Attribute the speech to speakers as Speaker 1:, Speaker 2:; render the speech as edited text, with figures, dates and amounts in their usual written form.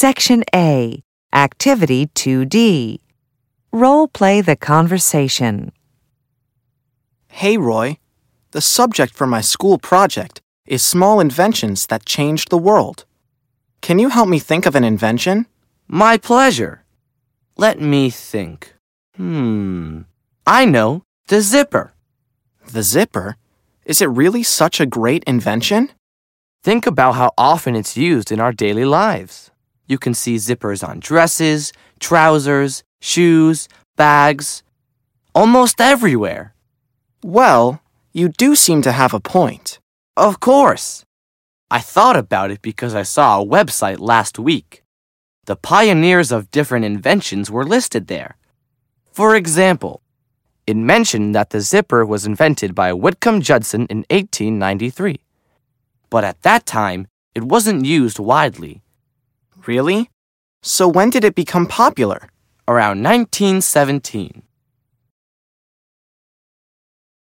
Speaker 1: Section A, Activity 2D. Role play the conversation.
Speaker 2: Hey, Roy. The subject for my school project is small inventions that changed the world. Can you help me think of an invention?
Speaker 3: My pleasure. Let me think. I know, the zipper.
Speaker 2: The zipper? Is it really such a great invention?
Speaker 3: Think about how often it's used in our daily lives. You can see zippers on dresses, trousers, shoes, bags, almost everywhere.
Speaker 2: Well, you do seem to have a point.
Speaker 3: Of course. I thought about it because I saw a website last week. The pioneers of different inventions were listed there. For example, it mentioned that the zipper was invented by Whitcomb Judson in 1893. But at that time, it wasn't used widely.
Speaker 2: Really? So when did it become popular?
Speaker 3: Around 1917.